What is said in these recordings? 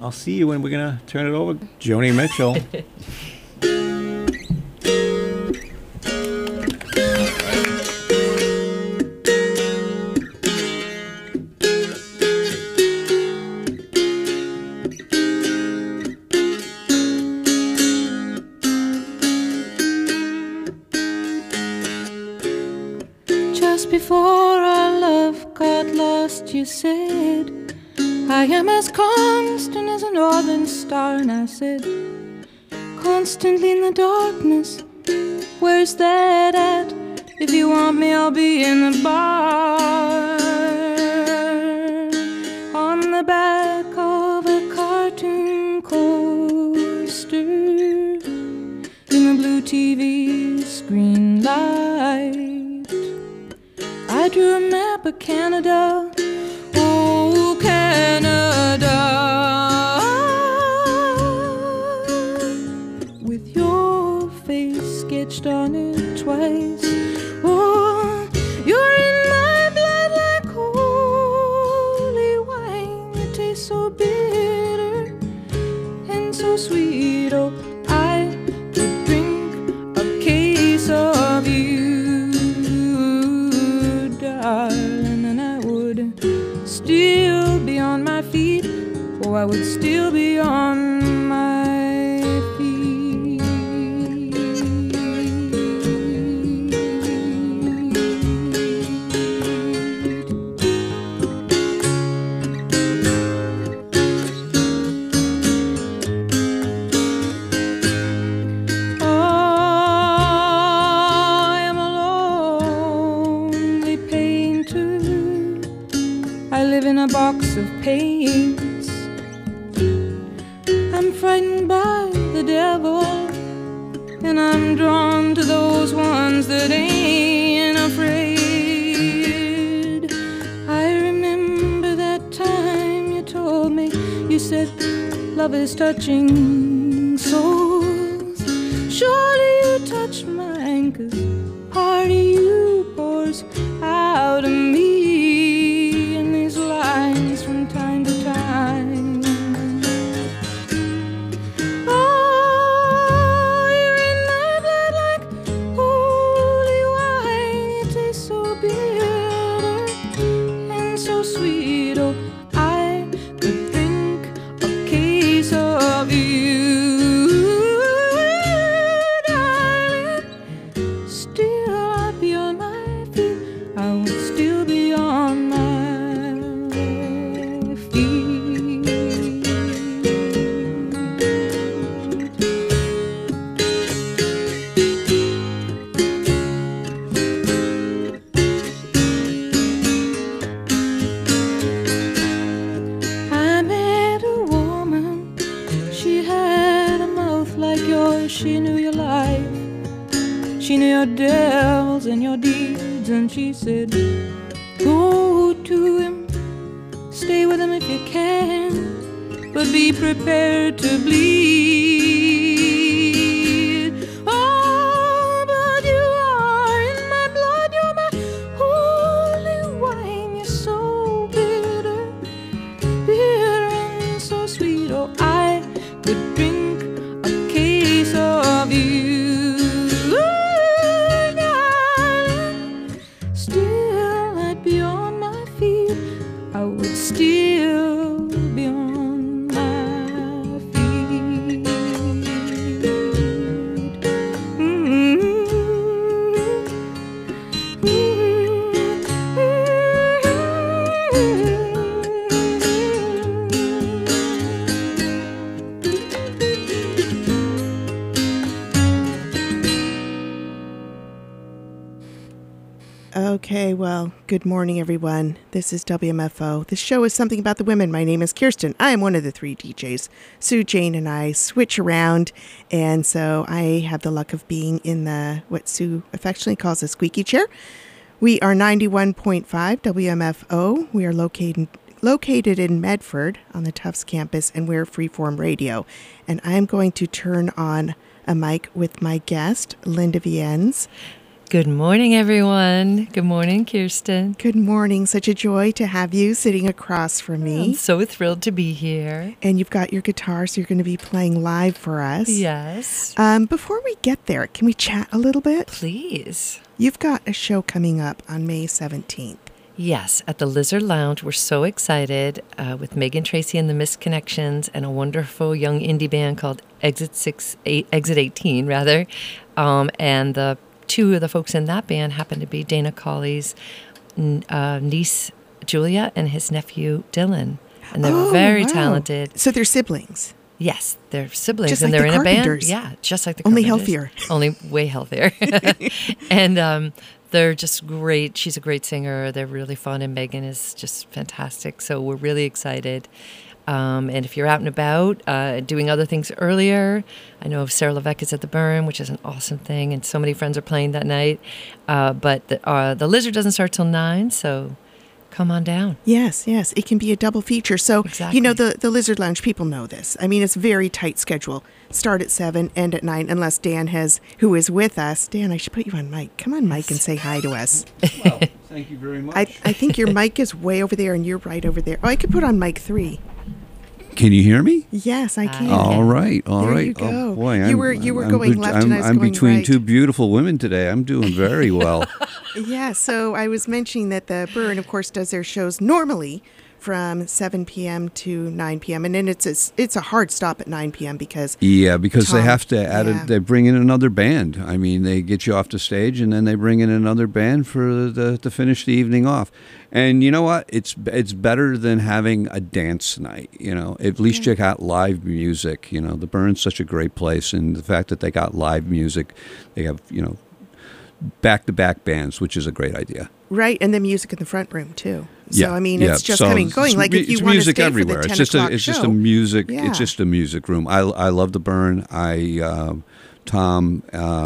I'll see you when we're going to turn it over. Joni Mitchell. Just before our love got lost, you said, I am as constant as a northern star. And I said, constantly in the darkness, where's that at? If you want me, I'll be in the bar. On the back of a cartoon coaster, in the blue TV screen light, I drew a map of Canada. Oh, Canada, with your face sketched on it twice. Oh, you're in my blood like holy wine. You taste so bitter and so sweet. Oh, I could drink a case of you, darling, and I would still be on my feet. Oh, I would still be on my feet. Oh, I am a lonely painter. I live in a box of paints. I'm frightened by the devil, and I'm drawn to those ones that ain't afraid. I remember that time you told me, you said, love is touching souls. Surely you touch mine, 'cause part of you pours out of me in these lines from time to time. Oh, you're in my blood like holy wine. You taste so bitter and so sweet. Oh, I could drink a case of you, darling. Still I'd be on my feet. I would still be on my feet. I met a woman, she had a mouth like yours. She knew your life, she knew your devils and your deeds. And she said, go to him, stay with him if you can, but be prepared to bleed. Oh, but you are in my blood, you're my holy wine. You're so bitter, bitter and so sweet. Oh, I could drink a case of you, darling. Still I'd be on my feet. I would still be on my feet. Okay, well, good morning, everyone. This is WMFO. This show is something about the women. My name is Kirsten. I am one of the three DJs. Sue, Jane, and I switch around, and so I have the luck of being in the, what Sue affectionately calls a squeaky chair. We are 91.5 WMFO. We are located in Medford on the Tufts campus, and we're Freeform Radio. And I'm going to turn on a mic with my guest, Linda Viens. Good morning, everyone. Good morning, Kirsten. Good morning. Such a joy to have you sitting across from me. I'm so thrilled to be here. And you've got your guitar, so you're going to be playing live for us. Yes. Before we get there, can we chat a little bit? Please. You've got a show coming up on May 17th. Yes, at the Lizard Lounge. We're so excited with Megan Tracy and the Missed Connections and a wonderful young indie band called Exit 18, rather. And the two of the folks in that band happen to be Dana Colley's niece, Julia, and his nephew, Dylan. And they're very talented. So they're siblings. Yes, they're siblings, just and like they're the in a band. Carpenters. Yeah, just like the Only Carpenters. healthier. Only way healthier. And they're just great. She's a great singer. They're really fun, and Megan is just fantastic. So we're really excited. And if you're out and about doing other things earlier, I know Sarah Levesque is at the Burn, which is an awesome thing, and so many friends are playing that night. But the Lizard doesn't start till 9, so come on down. Yes. It can be a double feature. So, Exactly. you know, the Lizard Lounge, people know this. I mean, it's a very tight schedule. Start at 7, end at 9, unless Dan who is with us. Dan, I should put you on mic. Come on, Mike, and say hi to us. Well, thank you very much. I think your mic is way over there, and you're right over there. Oh, I could put on mic 3. Can you hear me? Yes, I can. All right. There you go. Oh boy, You were going left and I was I'm going between right. two beautiful women today. I'm doing very well. Yeah, so I was mentioning that the Burn, of course, does their shows normally from 7 p.m. to 9 p.m. And then it's a hard stop at 9 p.m. because Yeah, because they Tom, have to add yeah. they bring in another band. I mean, they get you off the stage and then they bring in another band to finish the evening off. And you know what? It's better than having a dance night, you know. At least you got live music, you know. The Burn's such a great place, and the fact that they got live music, they have, you know, back-to-back bands, which is a great idea. right, and the music in the front room too. So Yeah, I mean, yeah. it's just So coming going. Like if you it's want to music stay everywhere. for the 10 It's just o'clock it's just show. a music. Yeah. It's just a music room. I love the Burn. Tom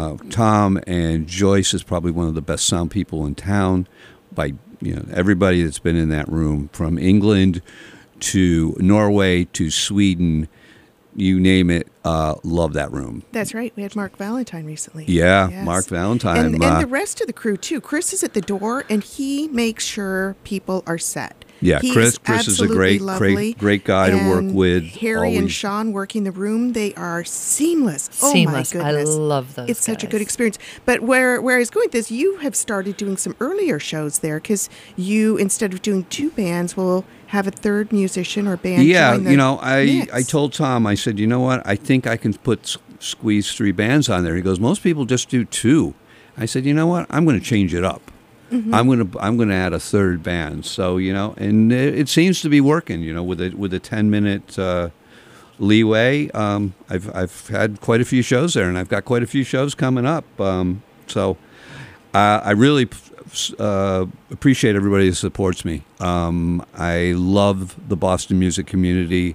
and Joyce is probably one of the best sound people in town. By everybody that's been in that room, from England to Norway to Sweden, you name it, love that room. That's right. We had Mark Valentine recently. Yeah, Yes. Mark Valentine. And the rest of the crew too. Chris is at the door, and he makes sure people are set. Yeah, He Chris is a absolutely lovely. great guy to work And with. Harry and always. Sean working the room, they are seamless. Seamless. Oh my I goodness. love those It's such a guys. good experience. But where I was going with this, you have started doing some earlier shows there because you, instead of doing two bands, will have a third musician or band Yeah, join the I mix. told Tom, I said, you know what? I think I can squeeze 3 bands on there. He goes, most people just do 2. I said, you know what? I'm going to change it up. Mm-hmm. I'm going to add a third band. So and it seems to be working. With a 10-minute leeway. I've had quite a few shows there, and I've got quite a few shows coming up. So I really appreciate everybody that supports me. I love the Boston music community.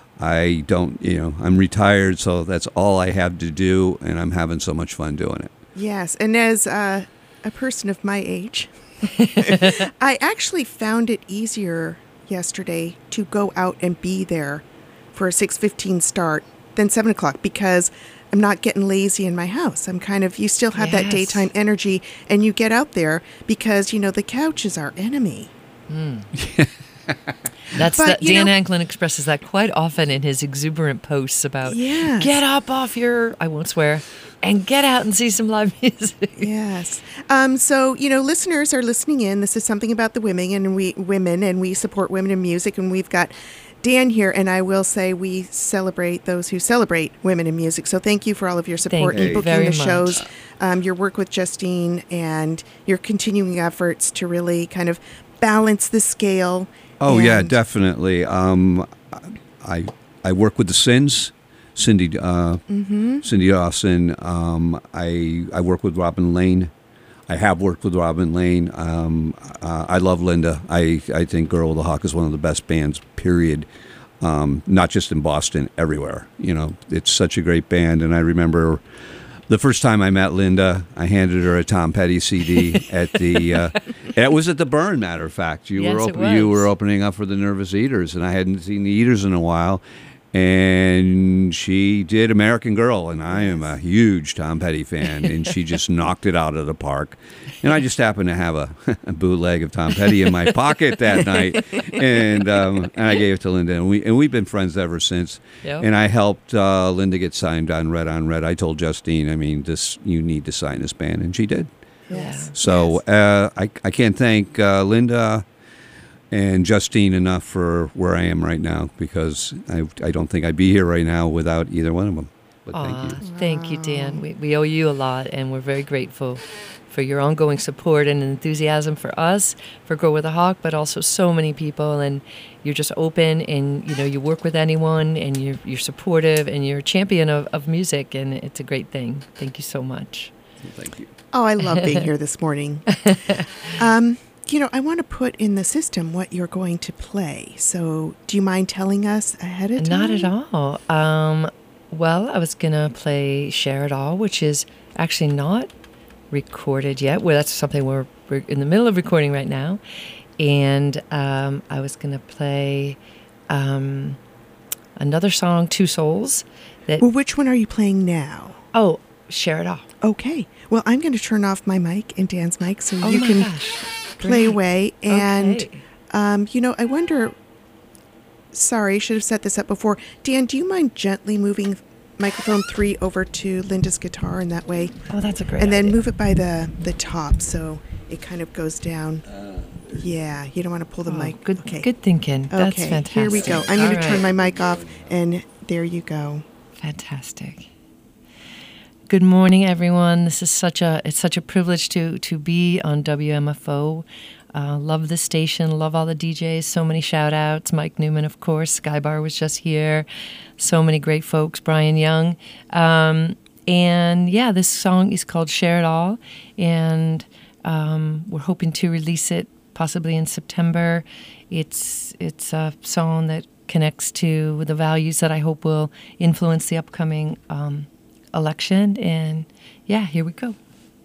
I'm retired, so that's all I have to do, and I'm having so much fun doing it. Yes, and as a person of my age, I actually found it easier yesterday to go out and be there for a 6:15 start than 7 o'clock because I'm not getting lazy in my house. I'm you still have that Yes. daytime energy, and you get out there because, the couch is our enemy. But, Dan Anklin expresses that quite often in his exuberant posts about Yes. get up off your, I won't swear, and get out and see some live music. Yes. So, listeners are listening in. This is something about the women, and we support women in music, and we've got Dan here, and I will say we celebrate those who celebrate women in music. So thank you for all of your support Thank in you booking very the shows, much. your work with Justine, and your continuing efforts to really kind of balance the scale. Oh yeah, And- definitely. I work with the Sins, Cindy Dawson. I work with Robin Lane. I have worked with Robin Lane. I love Linda. I think Girl with the Hawk is one of the best bands. Period. Not just in Boston, everywhere. It's such a great band. And I remember the first time I met Linda, I handed her a Tom Petty CD at the. It was at the Burn, matter of fact. You Yes, were it was. you were opening up for the Nervous Eaters, and I hadn't seen the Eaters in a while. And she did American Girl, and I am a huge Tom Petty fan, and she just knocked it out of the park. And I just happened to have a bootleg of Tom Petty in my pocket that night, and I gave it to Linda, and we've been friends ever since. Yep. And I helped Linda get signed on Red on Red. I told Justine, I mean, you need to sign this band, and she did. Yes. So I can't thank Linda and Justine enough for where I am right now, because I don't think I'd be here right now without either one of them. But Thank you, Dan. We owe you a lot, and we're very grateful for your ongoing support and enthusiasm for us, for Grow with a Hawk, but also so many people. And you're just open, and you work with anyone, and you're supportive, and you're a champion of music, and it's a great thing. Thank you so much. Thank you. Oh, I love being here this morning. I want to put in the system what you're going to play. So do you mind telling us ahead of time? Not at all. Well, I was going to play Share It All, which is actually not recorded yet. Well, that's something we're in the middle of recording right now. And I was going to play another song, Two Souls. Well, which one are you playing now? Oh, Share It All. Okay. Well, I'm going to turn off my mic and Dan's mic so Oh you my can gosh. play Great. away. And, Okay. I wonder, sorry, I should have set this up before. Dan, do you mind gently moving microphone 3 over to Linda's guitar in that way? Oh, that's a great And then idea. move it by the top so it kind of goes down. Yeah, you don't want to pull the mic. Good, Okay. good thinking. That's Okay, fantastic. here we go. I'm going to All turn right. my mic off, and there you go. Fantastic. Good morning, everyone. This is such a privilege to be on WMFO. Love the station. Love all the DJs. So many shout outs. Mike Newman, of course. Skybar was just here. So many great folks. Brian Young. And yeah, this song is called Share It All, and we're hoping to release it possibly in September. It's a song that connects to the values that I hope will influence the upcoming election. And yeah, here we go.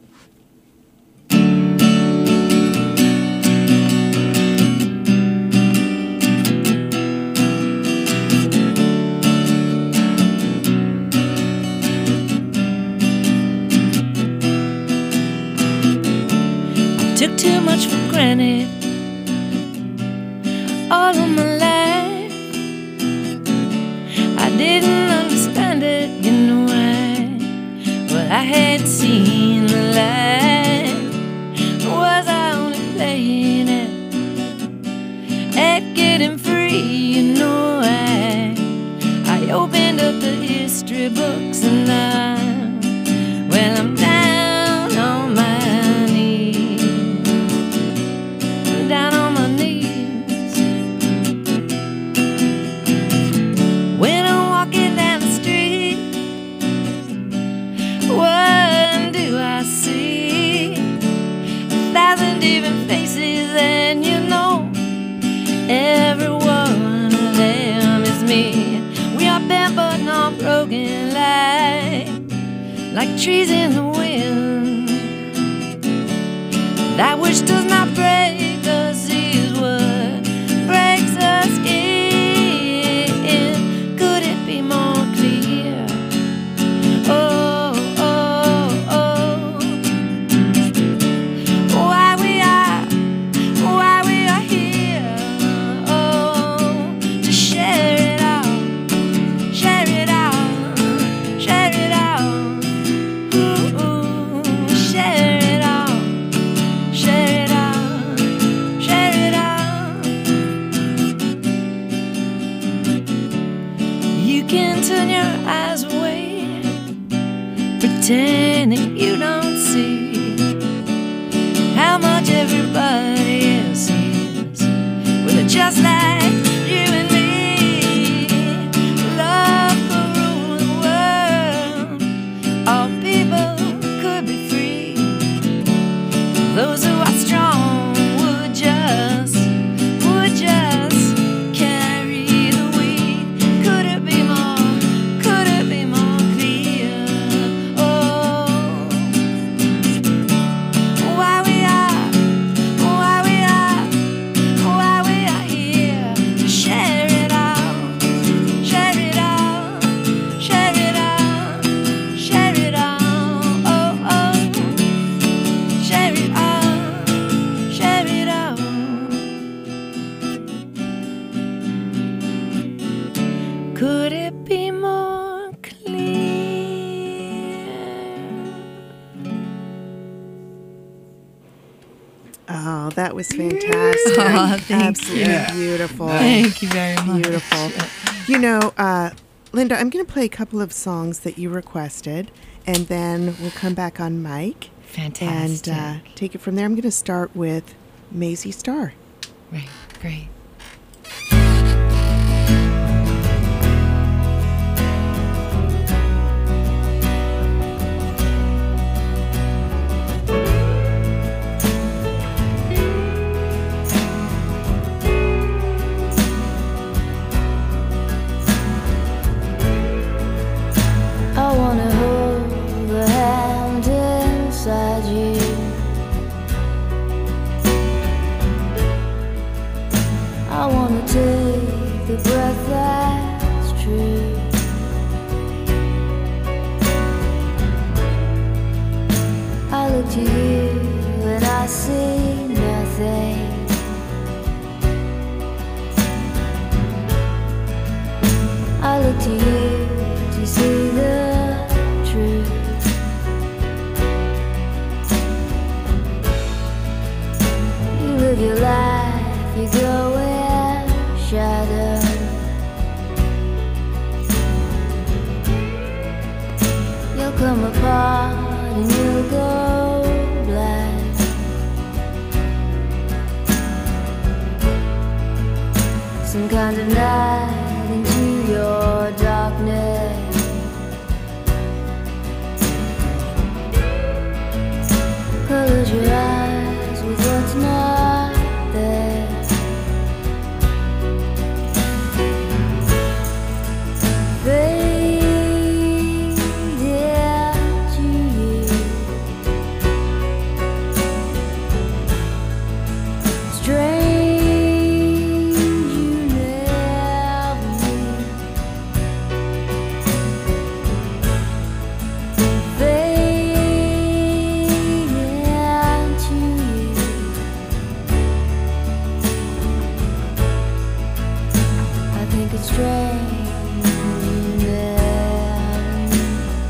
Took too much for granted all of my life. I didn't understand it, you know why. Well, I had seen the light. Was I only playing it at getting free, you know why. I opened up the history books and I'm down on my knees. Down on my knees. When I'm walking down the street, what do I see? 1,000 different faces, and every one of them is me. We are bent but not broken, like trees in the wind. That which does not break us is what breaks us in. Could it be more clear? Oh, oh, oh. Why we are here. Oh, to share it all, share it all, share it all. Ooh, share it all, share it all, share it all. You can turn your eyes away, pretending you don't see how much everybody else is. Well, just like you and me, love will rule the world. All people could be free. Those who are strong would just carry the weight. Could it be more clear? Oh, why we are here. be more clear. Oh, that was fantastic. Aw, thank Absolutely you. beautiful. Thank you very much. Beautiful. You know, Linda, I'm going to play a couple of songs that you requested, and then we'll come back on mic Fantastic. and take it from there. I'm going to start with Maisie Starr. Right, great. I wanna hold the hand inside you. I wanna take the breath that's true. I look to you and I see nothing. I look to you to see the truth. You live your life, you go in shadow. You'll come apart and you'll go black. Some kind of night into your darkness. Close your eyes with what's not there. Fade into you. Strange you never knew. Fade into you. I think it's strange you never knew.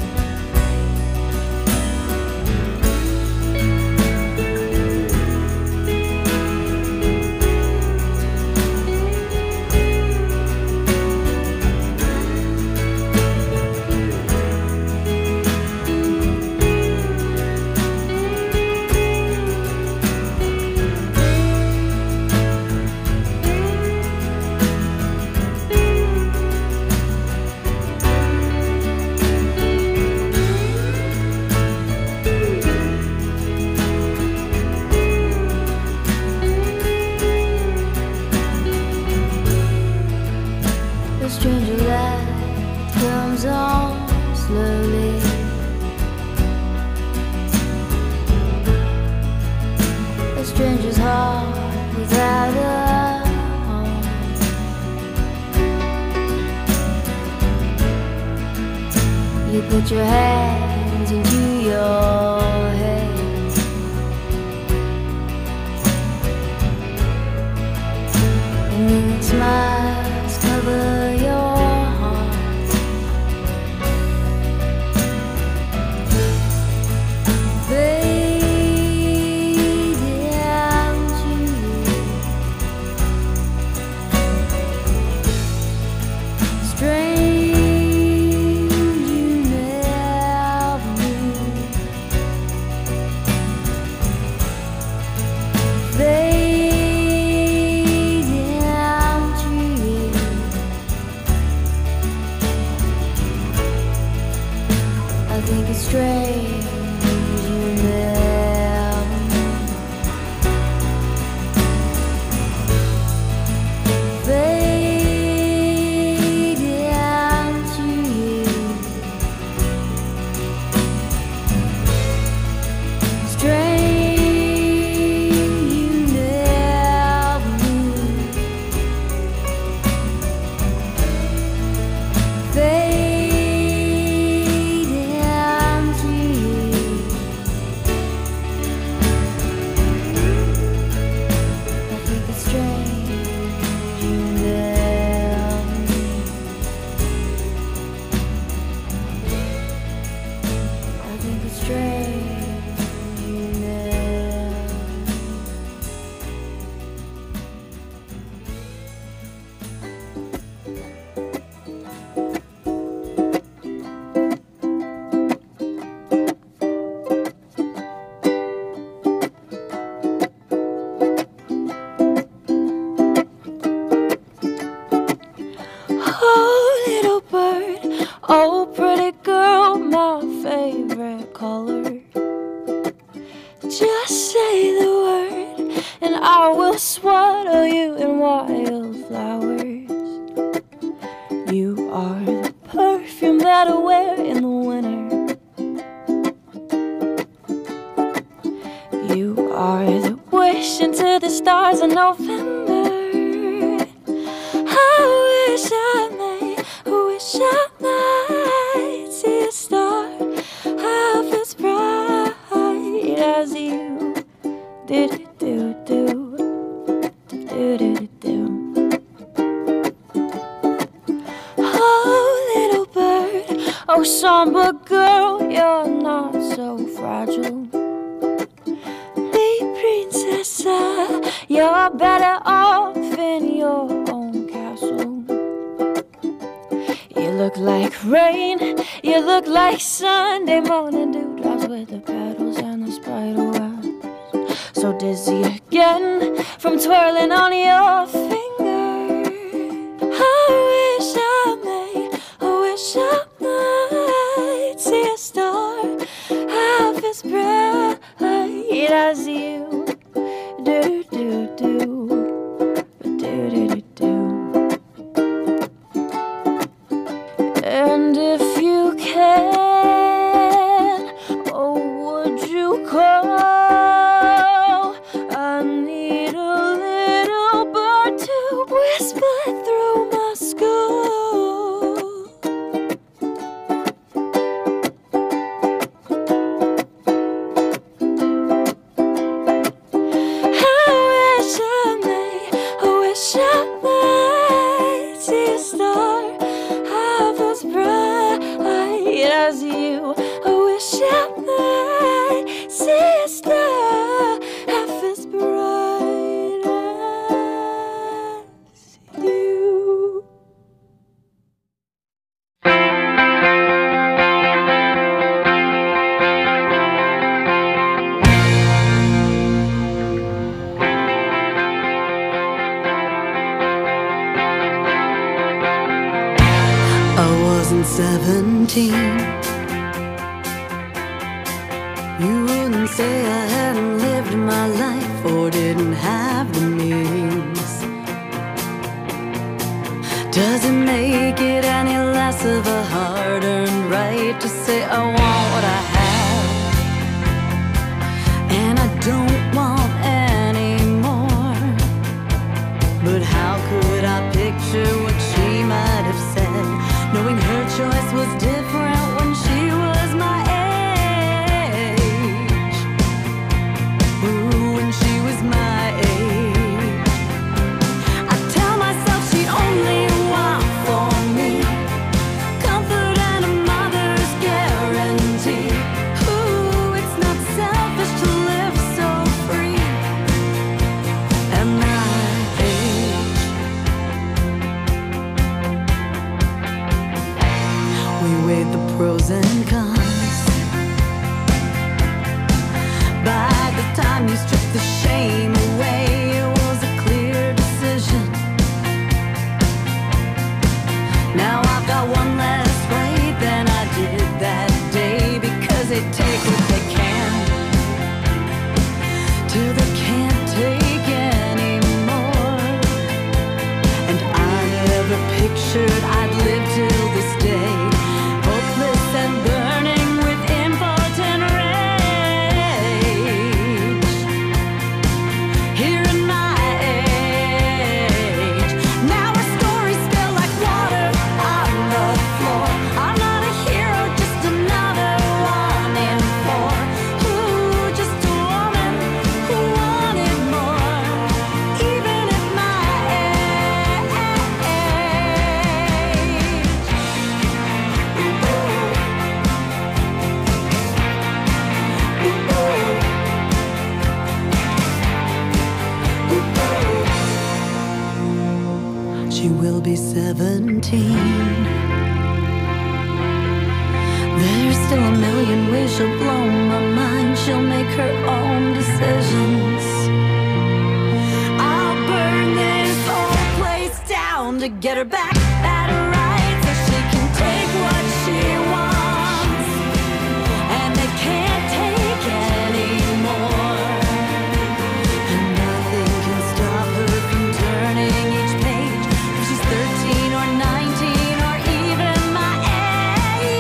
The stranger light comes on slowly. A stranger's heart without a home. You put your hands into your head. And then smiles cover your heart. Fade into you. Strange you never knew. Fade into you. I think it's strange you never knew. Fade into you. Strange you never knew. Fade into you. gotta wear in the winter. You are the wish into the stars in November. I wish I might see a star half as bright as you. Do do do do do do do. Oh, little bird, oh, somber girl, you're not so fragile. Princessa, you're better off in your own castle. You look like rain, you look like Sunday morning dewdrops with the petals and the spider webs. So dizzy again from twirling on your finger. I wish I might see a star half as bright as you. Do do do do do do. And if you can, oh, would you call? I need a little bird to whisper through my skull. As you, I wish I might see a star half as bright as you. I wasn't 17. You wouldn't say I hadn't lived my life or didn't have the means. Does it make it any less of a hard-earned right to say I want what I have and I don't want any more? But how could I picture what she might have said, knowing her choice was different when she was my age? Ooh, when she was my age. I tell myself she only wants for me comfort and a mother's guarantee. Ooh, it's not selfish to live so free at my age. We weighed the pros and cons. By the time you strip the shame away, it was a clear decision. Now I've got one less right than I did that day, because they take what they can till they can't take anymore. And I never pictured I'd live till this day, hopeless and burning with impotent rage. Here in my age, now our stories spill like water on the floor. I'm not a hero, just another one in four. Ooh, just a woman who wanted more, even at my age. She will be 17. There's still a million ways she'll blow my mind. She'll make her own decisions. I'll burn this whole place down to get her back at her right, so she can take what she wants, and they can't take anymore. And nothing can stop her from turning each page, if she's 13 or 19 or even my age.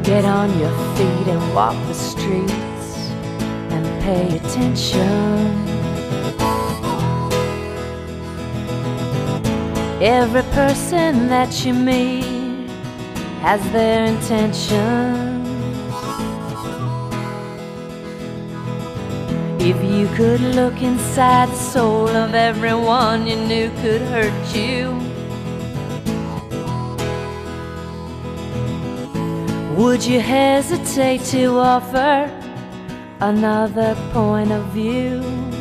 Get on your feet and walk the streets and pay attention. Every person that you meet has their intentions. If you could look inside the soul of everyone you knew could hurt you, would you hesitate to offer another point of view?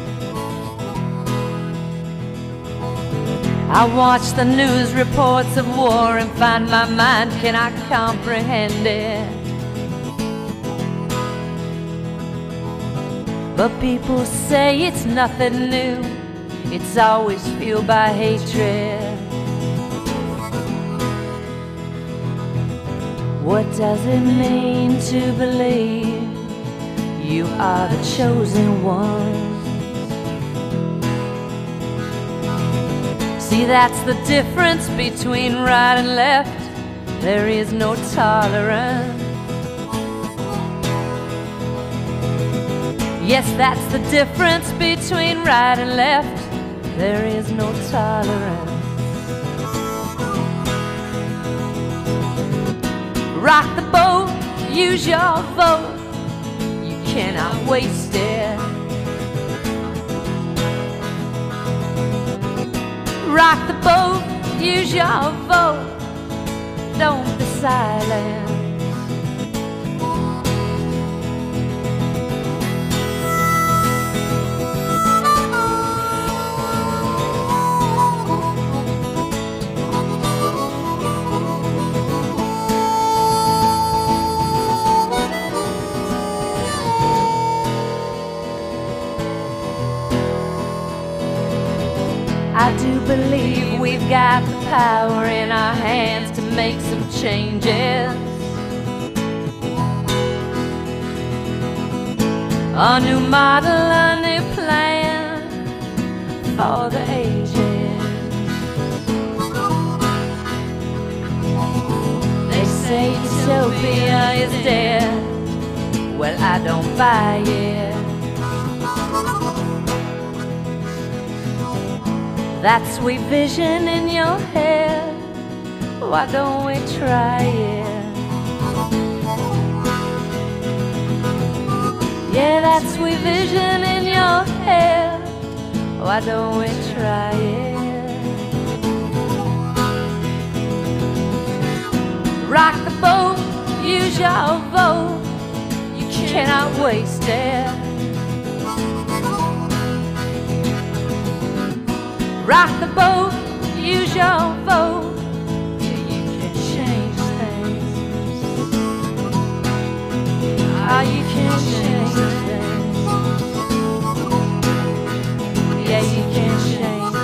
I watch the news reports of war and find my mind cannot comprehend it. But people say it's nothing new, it's always fueled by hatred. What does it mean to believe you are the chosen ones? See, that's the difference between right and left. There is no tolerance. Yes, that's the difference between right and left. There is no tolerance. Rock the boat, use your vote. You cannot waste it. Rock the boat, use your vote. Don't be silent. I do believe we've got the power in our hands to make some changes. A new model, a new plan for the ages. They say utopia is dead. Well, I don't buy it. That sweet vision in your head, why don't we try it? Yeah, that sweet vision in your head, why don't we try it? Rock the boat, use your vote, you cannot waste it. Rock the boat, use your vote, you can change things. Ah, you can change things. Yeah, you can change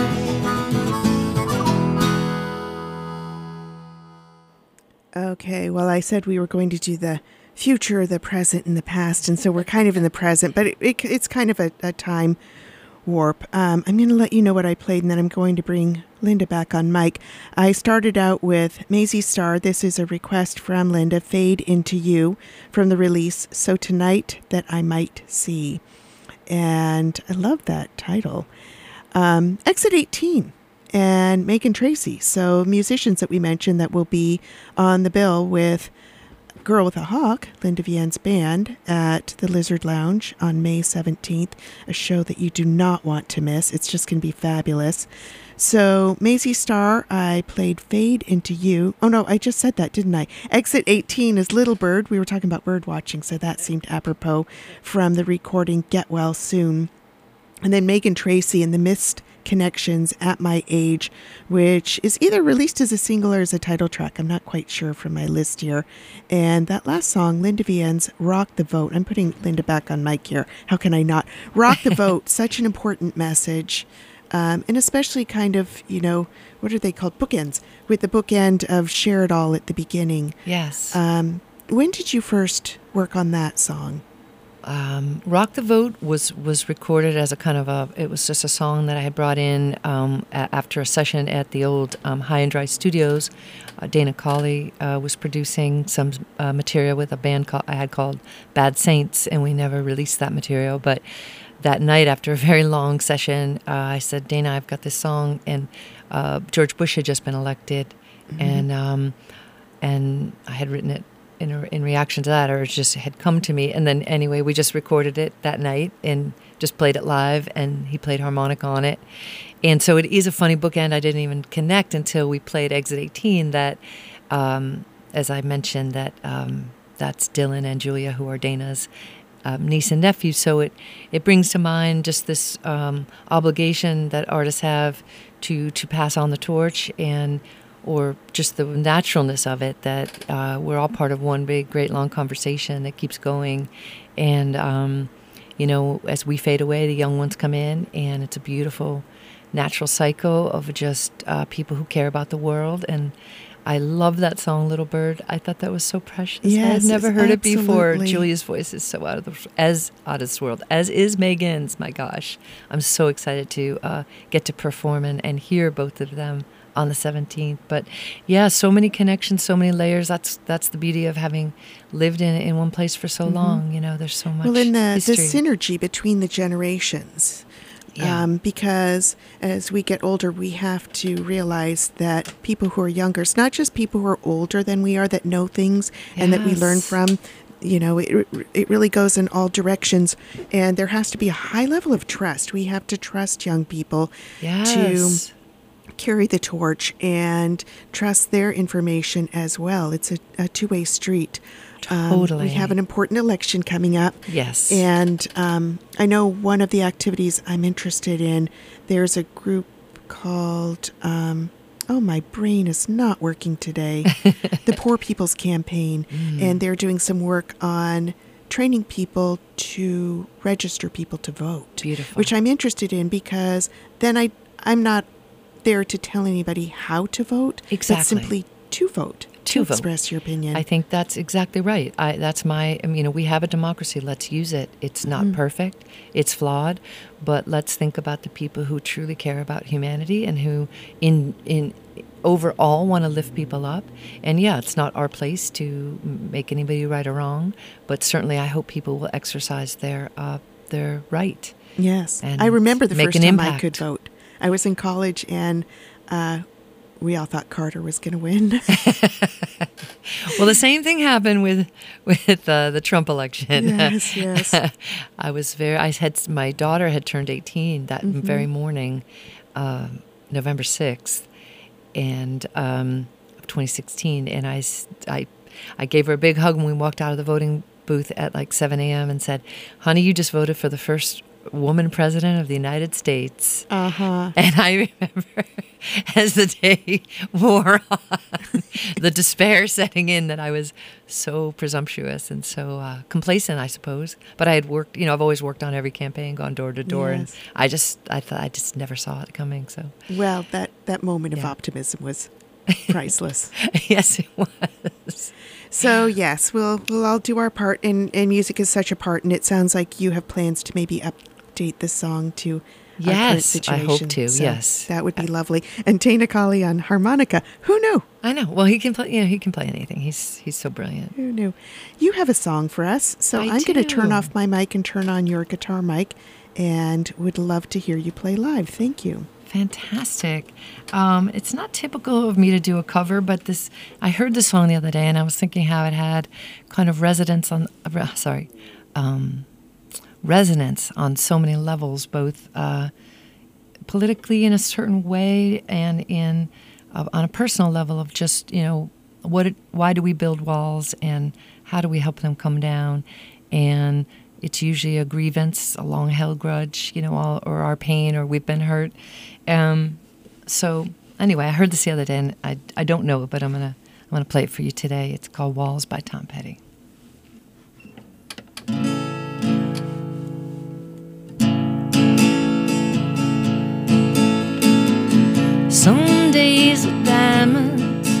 things. Okay, well, I said we were going to do the future, the present, and the past, and so we're kind of in the present, but it's kind of a time warp. I'm going to let you know what I played, and then I'm going to bring Linda back on mic. I started out with Maisie Starr. This is a request from Linda, Fade Into You, from the release So Tonight That I Might See. And I love that title. Exit 18 and Megan Tracy. So musicians that we mentioned that will be on the bill with Girl with a Hawk, Linda Vian's band, at the Lizard Lounge on May 17th, a show that you do not want to miss. It's just going to be fabulous. So, Maisie Starr, I played Fade Into You. Oh, no, I just said that, didn't I? Exit 18 is Little Bird. We were talking about bird watching, so that seemed apropos from the recording Get Well Soon. And then Megan Tracy and the Missed Connections, At My Age, which is either released as a single or as a title track. I'm not quite sure from my list here. And that last song, Linda Vian's Rock the Vote. I'm putting Linda back on mic here. How can I not? Rock the Vote, such an important message. And especially kind of, you know, what are they called? Bookends, with the bookend of Share It All at the beginning. Yes. When did you first work on that song? Rock the Vote was recorded as a kind of it was just a song that I had brought in after a session at the old High and Dry Studios. Dana Colley was producing some material with a band I had called Bad Saints, and we never released that material. But that night, after a very long session, I said, Dana, I've got this song, and George Bush had just been elected, and I had written it in reaction to that, or it just had come to me. And then anyway, we just recorded it that night and just played it live, and he played harmonica on it. And so it is a funny bookend. I didn't even connect until we played Exit 18 that, as I mentioned, that that's Dylan and Julia, who are Dana's niece and nephew. So it brings to mind just this obligation that artists have to pass on the torch, or just the naturalness of it, that we're all part of one big, great, long conversation that keeps going. And, as we fade away, the young ones come in, and it's a beautiful, natural cycle of just people who care about the world. And I love that song, Little Bird. I thought that was so precious. Yes, I had never heard it before. absolutely. Julia's voice is so out of this world, as is Megan's. My gosh, I'm so excited to get to perform and hear both of them on the 17th. But yeah, so many connections, so many layers. That's the beauty of having lived in one place for so long. There's so much Well, in the history. synergy between the generations. Yeah. Because as we get older, we have to realize that people who are younger, it's not just people who are older than we are that know things and that we learn Yes. from. It really goes in all directions. And there has to be a high level of trust. We have to trust young people Yes. to carry the torch and trust their information as well. It's a two-way street. Totally. We have an important election coming up. Yes. And I know one of the activities I'm interested in, there's a group called, my brain is not working today, the Poor People's Campaign. And they're doing some work on training people to register people to vote. Beautiful. Which I'm interested in, because then I'm not there to tell anybody how to vote, Exactly. but simply to vote, To vote. express your opinion. I think that's exactly right. We have a democracy. Let's use it. It's not perfect. It's flawed. But let's think about the people who truly care about humanity and who in overall want to lift people up. And yeah, it's not our place to make anybody right or wrong, but certainly I hope people will exercise their right. Yes. And I remember the make first an time I impact. could vote. I was in college, and we all thought Carter was going to win. Well, the same thing happened with the Trump election. Yes. My daughter had turned 18 that very morning, November 6th, and of 2016, and I gave her a big hug when we walked out of the voting booth at like 7 a.m. and said, "Honey, you just voted for the first woman president of the United States." Uh-huh. And I remember as the day wore on, the despair setting in that I was so presumptuous and so complacent, I suppose. But I had worked, I've always worked on every campaign, gone door to door, Yes. and I thought I just never saw it coming. So Well, that moment of Yeah. optimism was priceless. yes, it was. So, yes, we'll all do our part, and music is such a part, and it sounds like you have plans to maybe update the song to our current Yes, I situation. hope to, So yes. That would be lovely. And Dana Colley on harmonica. Who knew? I know. Well, he can play. He can play anything. He's so brilliant. Who knew? You have a song for us, so I I'm going to turn do. off my mic and turn on your guitar mic, and would love to hear you play live. Thank you. Fantastic. It's not typical of me to do a cover, but I heard this song the other day, and I was thinking how it had kind of resonance on so many levels, both politically in a certain way and on a personal level of just why do we build walls and how do we help them come down, and it's usually a grievance, a long-held grudge, or our pain, or we've been hurt. So anyway, I heard this the other day, and I don't know it, but I'm gonna play it for you today. It's called "Walls" by Tom Petty. Some days are diamonds,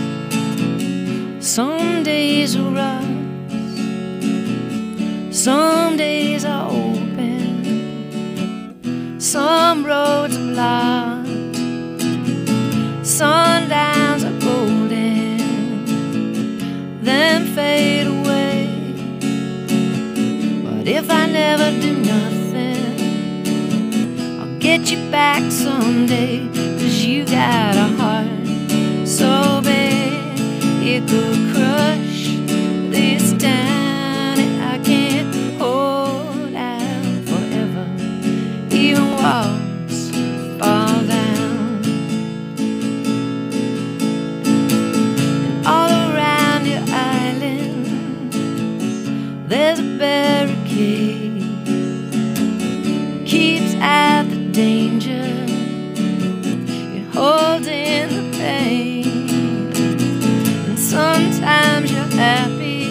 some days are rust, some days never do nothing. I'll get you back someday, 'cause you got a heart so bad it could crush this town, and I can't hold out forever. Even walls fall down, and all around your island there's a barricade, keeps out the danger, it holds in the pain. And sometimes you're happy,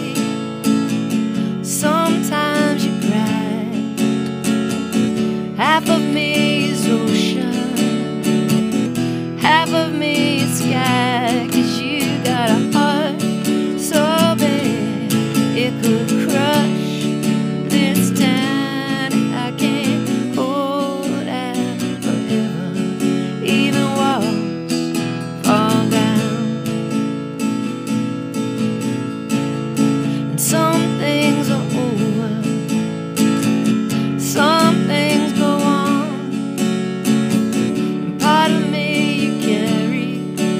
sometimes you cry. Half of me is ocean, half of me is sky, 'cause you got a heart so bad it could crush this town, and I can't hold out forever. Even walls fall down, and some things are over, some things go on. And part of me you carry,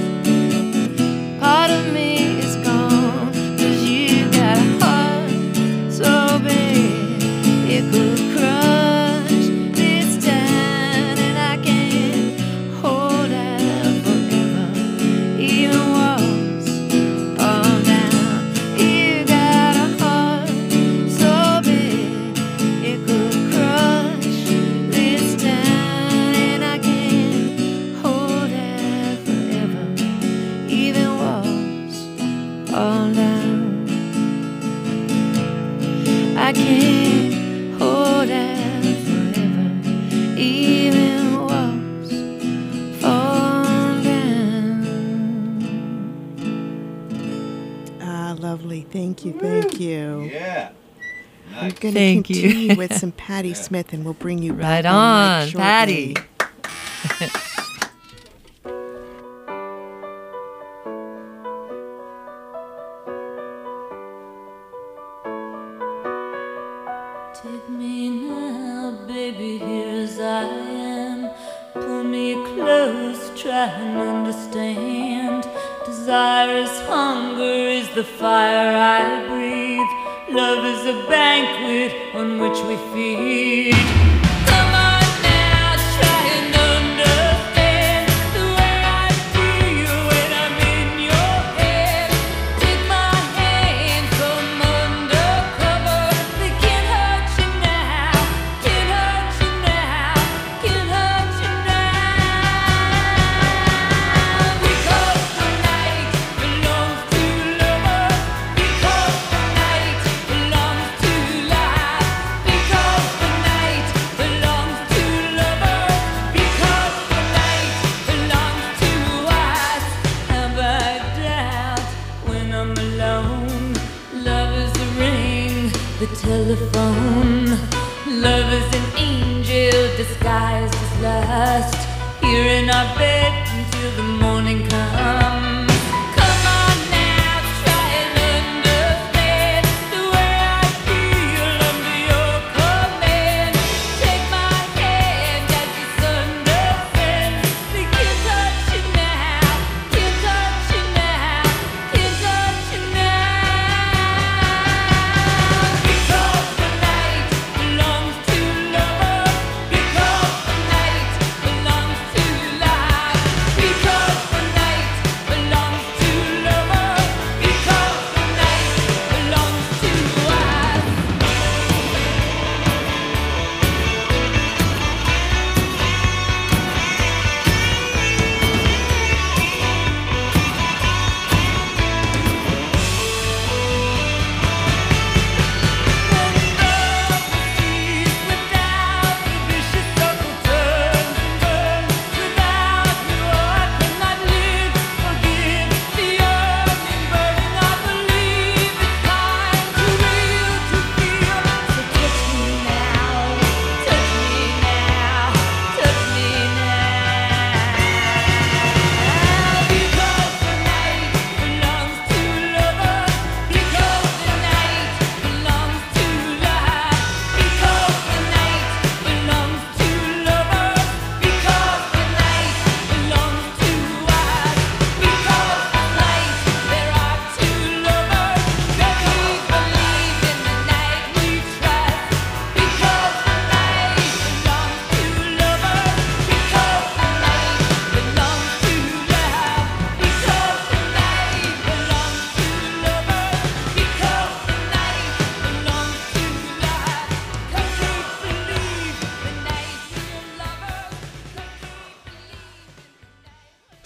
part of me is gone, 'cause you got a heart so bad it could crush this town, and I can't hold out forever. Even walls fall down. You got a heart so bad it could crush this town, and I can't hold out forever. Even walls fall down. I can't hold out forever. Even walls fall down. Ah, lovely. Thank you. Thank you. Yeah. I'm going to Thank you. continue with some Patti Smith, and we'll bring you Right back on mic on, shortly. Patti. Take me now, baby, here as I am. Pull me close, try and understand. Desire is hunger, is the fire I breathe. Love is a banquet on which we feed. Come on now, try and understand the way I feel when I'm in your head. Take my hand from undercover. They can't hurt you now, can't hurt you now, can't hurt you now. Because the night belongs to lovers. Because the night belongs to life. Because the night belongs to lovers. Because the night belongs to us. Have I doubt when I'm alone? Love is the ring, the telephone. Love is an angel disguised as lust. Here in our bed until the morning comes. Come on now, try and understand the way I feel under your command. Take my hand as the sun descends. They can't touch you now, can't touch you now, can't touch you now. Because the night belongs to lovers. Because the night belongs to life. Because the night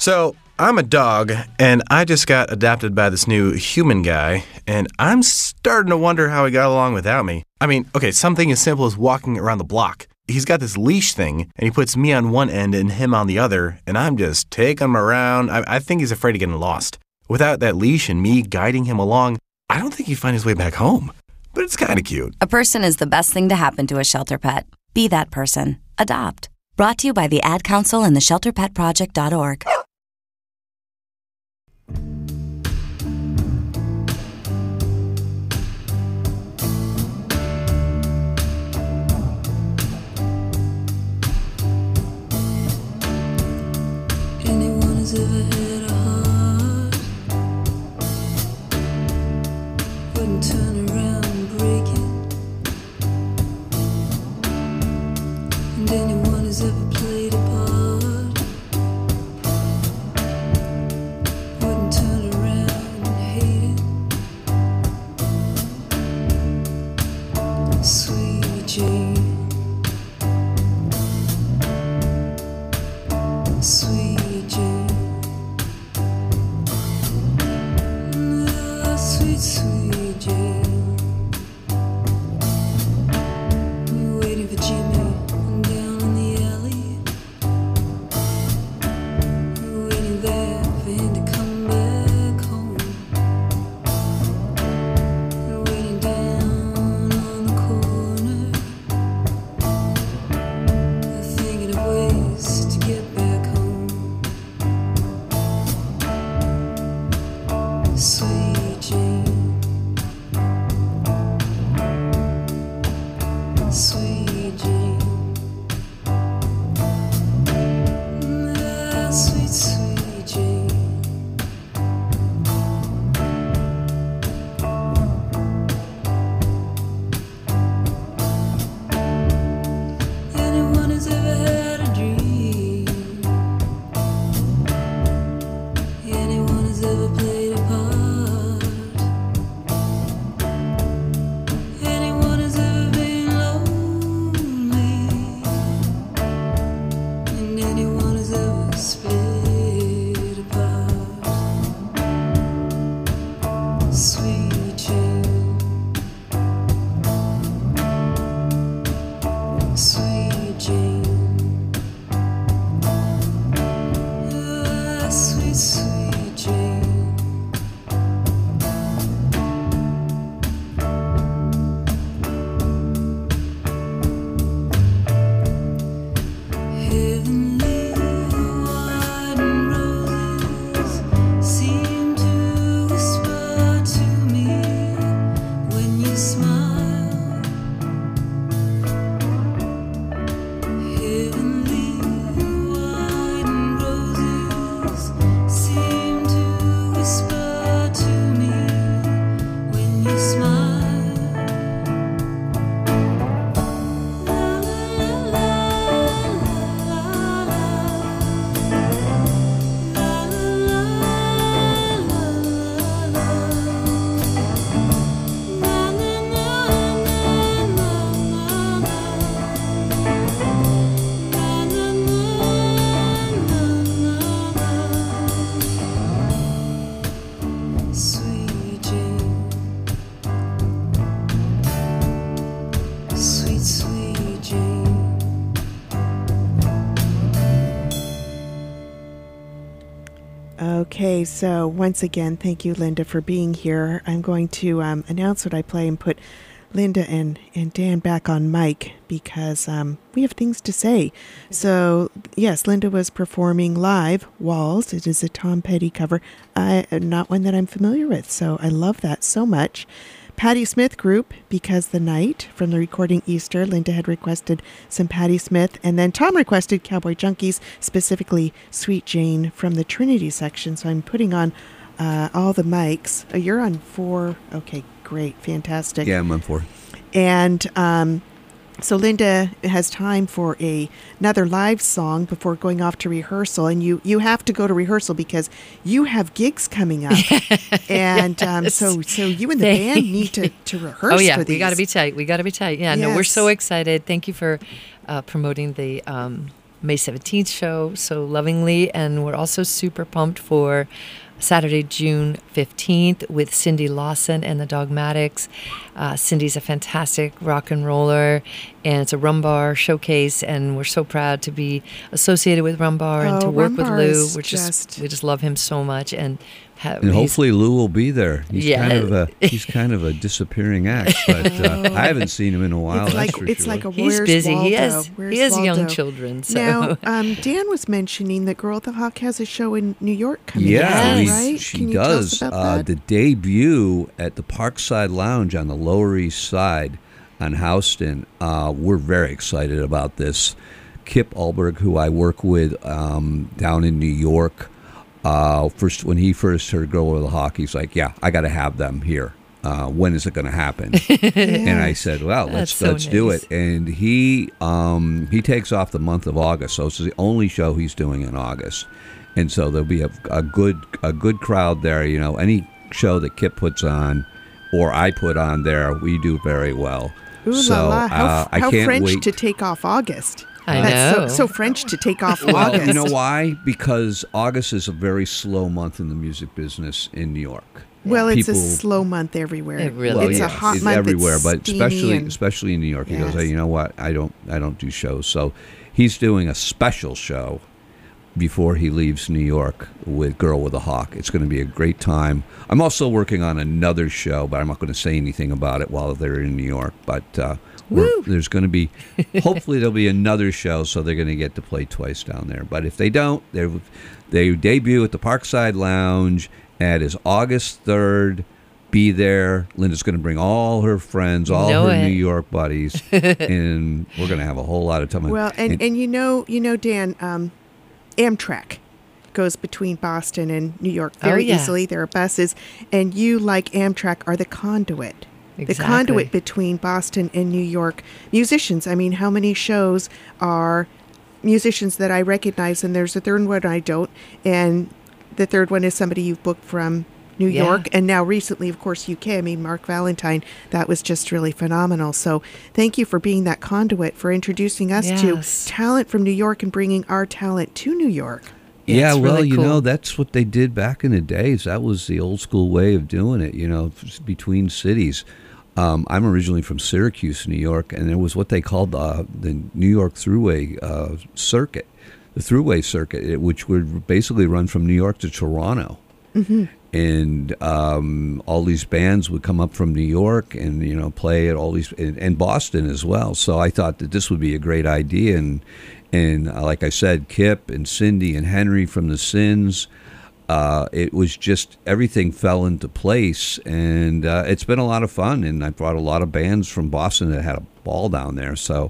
So, I'm a dog, and I just got adopted by this new human guy, and I'm starting to wonder how he got along without me. I mean, okay, something as simple as walking around the block. He's got this leash thing, and he puts me on one end and him on the other, and I'm just taking him around. I think he's afraid of getting lost. Without that leash and me guiding him along, I don't think he'd find his way back home. But it's kind of cute. A person is the best thing to happen to a shelter pet. Be that person. Adopt. Brought to you by the Ad Council and the ShelterPetProject.org. Anyone who's ever had a heart wouldn't turn around and break it. And anyone who's ever played a part wouldn't turn around and hate it. Sweet Jane, sweet Jane. Sweet, sweet Jane. You're waiting for Jimmy down in the alley. You're waiting there for him to come back home. You're waiting down on the corner. You're thinking of ways to get back home. Sweet Jane, sweet Jane, sweet, sweet Jane. Anyone who's ever had a dream, anyone who's ever played a part, anyone who's ever been lonely, and anyone who's ever split apart. Sweet Jane, sweet Jane. Sweet, sweet Jane. Heavenly white roses seem to whisper to me when you smile. Heavenly white roses seem to whisper to me when you smile. La la la la la Sweet Jane, sweet, sweet Jane. Okay, so once again, thank you, Linda, for being here. I'm going to announce what I play and put Linda and Dan back on mic because we have things to say. So, yes, Linda was performing live Walls. It is a Tom Petty cover, not one that I'm familiar with, so I love that so much. Patti Smith Group, Because the Night, from the recording Easter. Linda had requested some Patti Smith, and then Tom requested Cowboy Junkies, specifically Sweet Jane from the Trinity section. So I'm putting on all the mics. Oh, you're on 4. Okay, great. Fantastic. Yeah, I'm on 4. And so Linda has time for another live song before going off to rehearsal. And you have to go to rehearsal because you have gigs coming up. And Yes. so you and the band need to rehearse Oh yeah, for these. we got to be tight. Yeah, no, we're Yes. so excited. Thank you for promoting the May 17th show so lovingly. And we're also super pumped for Saturday, June 15th with Cindy Lawson and the Dogmatics. Cindy's a fantastic rock and roller, and it's a Rumbar showcase, and we're so proud to be associated with Rumbar and to work with Rumbar Lou. is We just love him so much, and hopefully Lou will be there. He's Yeah. kind of a disappearing act, but I haven't seen him in a while. It's that's like for it's sure. like a he's Where's busy. Waldo? He has Where's young Waldo? children. So Now, Dan was mentioning that Girl at the Hawk has a show in New York coming Yeah, up, Yes. right? she Can you tell us does. about that? The debut at the Parkside Lounge on the Lower East Side on Houston. We're very excited about this. Kip Ulberg, who I work with down in New York, when he first heard Girl with the Hawk, he's like, "Yeah, I got to have them here. When is it going to happen?" And I said, "Well, let's That's so do nice. it." And he takes off the month of August, so it's the only show he's doing in August. And so there'll be a good crowd there. You know, any show that Kip puts on or I put on there, we do very well. Ooh So la la! I How can't French wait to take off August. I That's know. so French to take off Well, August. you know why? Because August is a very slow month in the music business in New York. Well, it's a People- slow month everywhere. It really it's is. a hot it's month. everywhere, it's but steamy and- especially in New York. He goes, Yes. "Hey, you know what? I don't do shows." So he's doing a special show before he leaves New York with Girl with a Hawk. It's going to be a great time. I'm also working on another show, but I'm not going to say anything about it while they're in New York. But there's going to be, hopefully there'll be another show, so they're going to get to play twice down there. But if they don't, they debut at the Parkside Lounge, and it is August 3rd. Be there. Linda's going to bring all her friends, all Know her it. New York buddies, and we're going to have a whole lot of time. Well, and you know, Dan, Amtrak goes between Boston and New York very yeah. easily. There are buses, and you, like Amtrak, are the conduit. The Exactly. conduit between Boston and New York musicians. I mean, how many shows are musicians that I recognize, and there's a third one I don't, and the third one is somebody you've booked from New Yeah. York, and now recently, of course, UK. I mean, Mark Valentine, that was just really phenomenal. So thank you for being that conduit, for introducing us Yes. to talent from New York and bringing our talent to New York. Yeah, it's well, really you cool. know, that's what they did back in the days. That was the old school way of doing it, you know, between cities. I'm originally from Syracuse, New York, and there was what they called the New York Thruway circuit, the Thruway circuit, which would basically run from New York to Toronto. Mm-hmm. And all these bands would come up from New York and, you know, play at all these, and Boston as well. So I thought that this would be a great idea. And like I said, Kip and Cindy and Henry from the Sins, it was just, everything fell into place. And it's been a lot of fun. And I brought a lot of bands from Boston that had a ball down there. So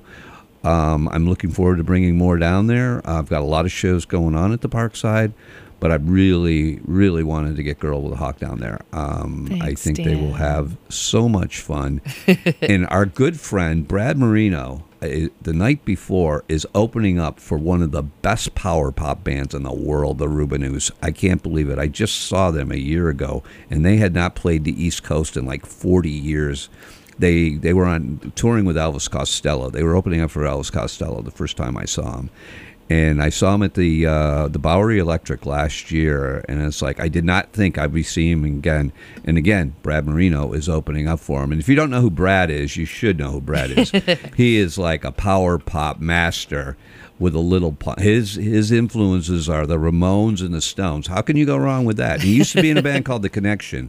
I'm looking forward to bringing more down there. I've got a lot of shows going on at the Parkside. But I really, really wanted to get Girl with a Hawk down there. I Thanks, think they will Dan. have so much fun. And our good friend, Brad Marino, the night before is opening up for one of the best power pop bands in the world, the Rubinoos. I can't believe it. I just saw them a year ago, and they had not played the East Coast in like 40 years. They were on touring with Elvis Costello. They were opening up for Elvis Costello the first time I saw him. And I saw him at the Bowery Electric last year, and it's like I did not think I'd be seeing him again. And again, Brad Marino is opening up for him. And if you don't know who Brad is, you should know who Brad is. He is like a power pop master with a little. His influences are the Ramones and the Stones. How can you go wrong with that? He used to be in a band called The Connection.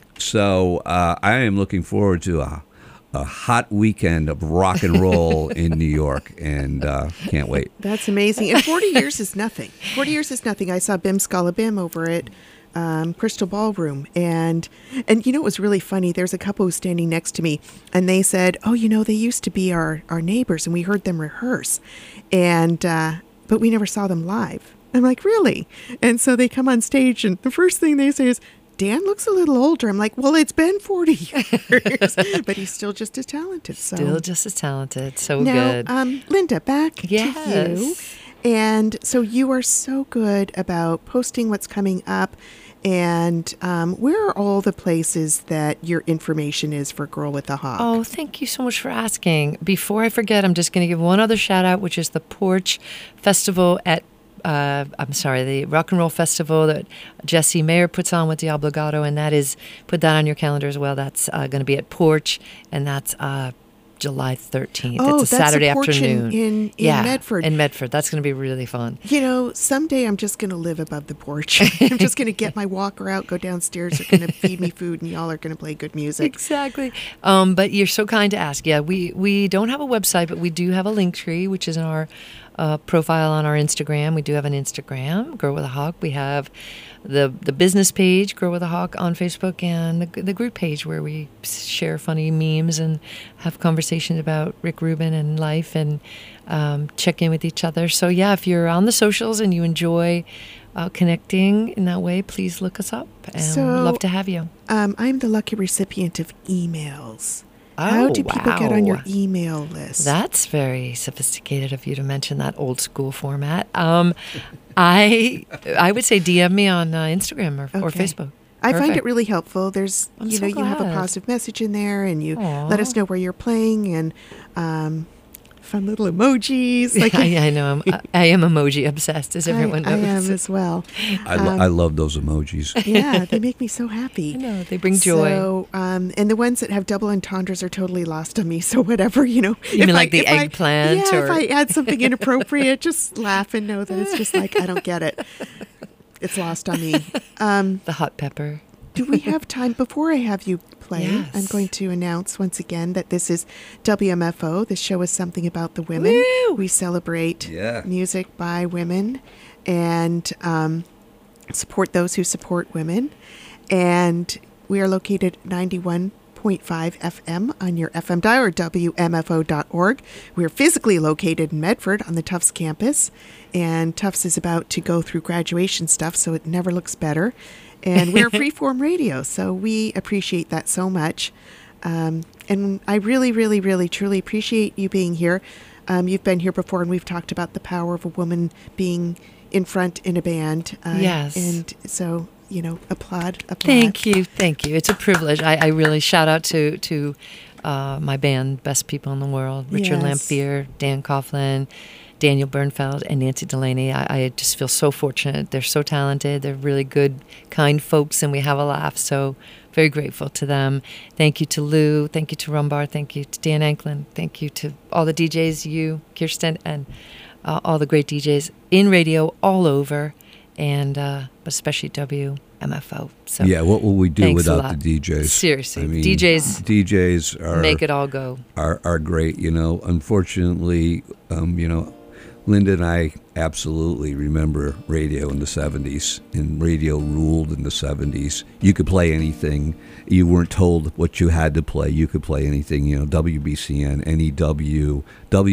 So I am looking forward to a hot weekend of rock and roll in New York, and can't wait. That's amazing. And 40 years is nothing. 40 years is nothing. I saw Bim Scala Bim over at Crystal Ballroom. And you know, it was really funny. There's a couple who's standing next to me, and they said, oh, you know, they used to be our neighbors, and we heard them rehearse. And but we never saw them live. I'm like, really? And so they come on stage, and the first thing they say is, Dan looks a little older. I'm like, well, it's been 40 years, but he's still just as talented. So. Still just as talented. So Now, good. Linda, back to you. Yes. And so you are so good about posting what's coming up And where are all the places that your information is for Girl with a Hawk? Oh, thank you so much for asking. Before I forget, I'm just going to give one other shout out, which is the Porch Festival at the Rock and Roll Festival that Jesse Mayer puts on with Diablo Gatto, and that is, put that on your calendar as well. That's going to be at Porch, and that's July 13th. Oh, it's a that's Saturday a Porch afternoon. in Medford. In Medford. That's going to be really fun. You know, someday I'm just going to live above the porch. I'm just going to get my walker out, go downstairs. They're going to feed me food, and y'all are going to play good music. Exactly. But you're so kind to ask. Yeah, we don't have a website, but we do have a link tree, which is in our profile on our Instagram. We do have an Instagram, Girl with a Hawk. We have the business page, Girl with a Hawk, on Facebook, and the group page where we share funny memes and have conversations about Rick Rubin and life and check in with each other. So yeah, if you're on the socials and you enjoy connecting in that way, please look us up, and we'd love to have you. I'm the lucky recipient of emails. Oh, How do people get on your wow. email list? That's very sophisticated of you to mention that old school format. I would say DM me on Instagram or Okay. Facebook. I find it Perfect. really helpful. There's, I'm you so know, you have a glad. positive message in there, and you Aw. let us know where you're playing, and fun little emojis. Like I know I am emoji obsessed, as everyone I knows. am as well. I love those emojis. Yeah, they make me so happy. I know, they bring joy. So, and the ones that have double entendres are totally lost on me. So whatever, you know. You mean like the eggplant, Yeah, or- if I add something inappropriate, just laugh and know that it's just like, I don't get it. It's lost on me. The hot pepper. Do we have time before I have you play? Yes. I'm going to announce once again that this is WMFO. This show is something about the women. Woo! We celebrate Yeah. music by women and support those who support women. And we are located at 91.5 FM on your FM dial, or WMFO.org. We're physically located in Medford on the Tufts campus. And Tufts is about to go through graduation stuff, so it never looks better. And we're freeform radio, so we appreciate that so much. And I really, really, really, truly appreciate you being here. You've been here before, and we've talked about the power of a woman being in front in a band. Yes. And so, you know, applaud. Thank you. It's a privilege. I really shout out to my band, Best People in the World, Richard Yes. Lamphere, Dan Coughlin, Daniel Bernfeld, and Nancy Delaney. I just feel so fortunate. They're so talented. They're really good, kind folks, and we have a laugh. So very grateful to them. Thank you to Lou. Thank you to Rumbar. Thank you to Dan Anklin. Thank you to all the DJs, you, Kirsten, and all the great DJs in radio all over, and but especially WMFO. So Yeah, what will we do thanks a without lot. the DJs? Seriously, I mean, DJs are make it all go. are great. You know, unfortunately, you know, Linda and I absolutely remember radio in the 70s, and radio ruled in the 70s. You could play anything. You weren't told what you had to play. You could play anything, you know, WBCN, NEW,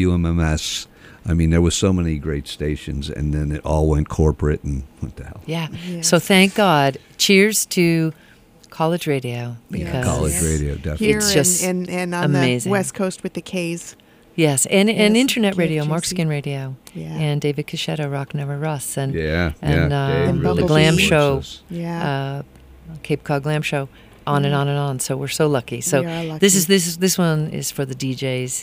WMMS. I mean, there was so many great stations, and then it all went corporate, and what the hell? Yeah. Yes. So thank God. Cheers to college radio, because College radio, definitely. Here It's just and on amazing. the West Coast with the K's. Yes, and Yes, internet radio, Mark KFGC. Skin Radio, Yeah. and David Cachetta, Rock Never Russ, and Yeah, and yeah. Dave And really the Glam Bumblebee. Show, supports us. Yeah. Cape Cod Glam Show, on and on and on. So we're so lucky. So We are lucky. this one is for the DJs,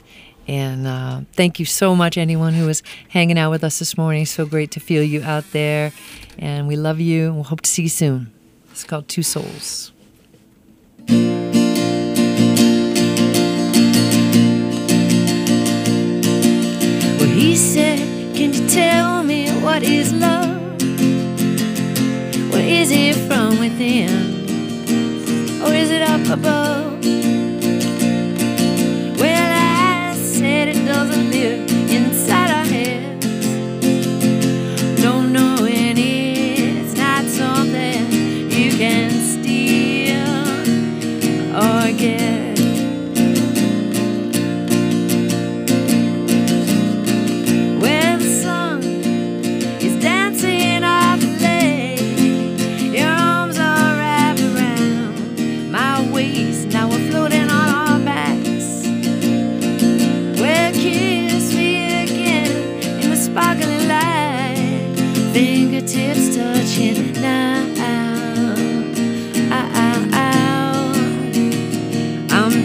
and thank you so much, anyone who was hanging out with us this morning. So great to feel you out there, and we love you, and we'll hope to see you soon. It's called Two Souls. Well, he said, can you tell me what is love? Well, is it from within? Or is it up above? Well, I said it doesn't live inside our heads. Don't know when it's not something you can steal or get. When the sun is dancing off the lake, your arms are wrapped around my waist. Now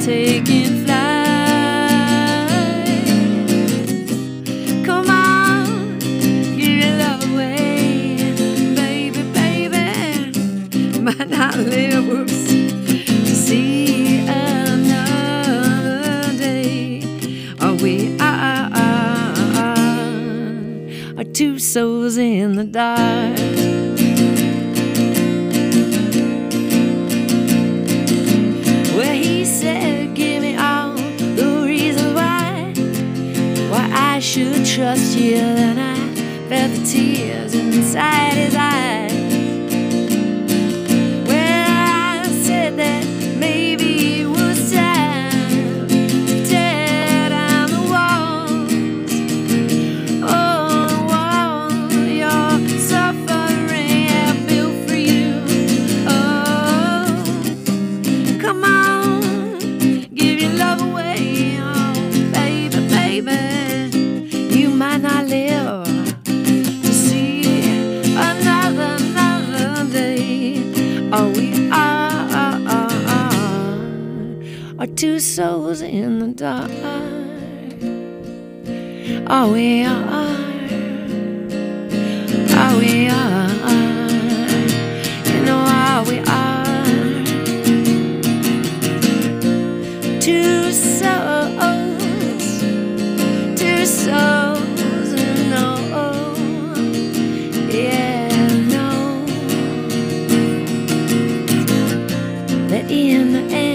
taking flight. Come on, give your love away, baby, baby. Might not live, whoops, to see another day. Oh, we are two souls in the dark. Well, he said, give me all the reasons why I should trust you. Then I felt the tears inside his eyes. Well, I said that maybe it was time to tear down the walls. Oh, walls your suffering have built for you. Oh, come on, give your love away. Oh, baby, baby, you might not live to see another day. Oh, we are two souls in the dark. Oh, we are. Oh, we are. You know how we are. Two souls, no, yeah, no. That in the end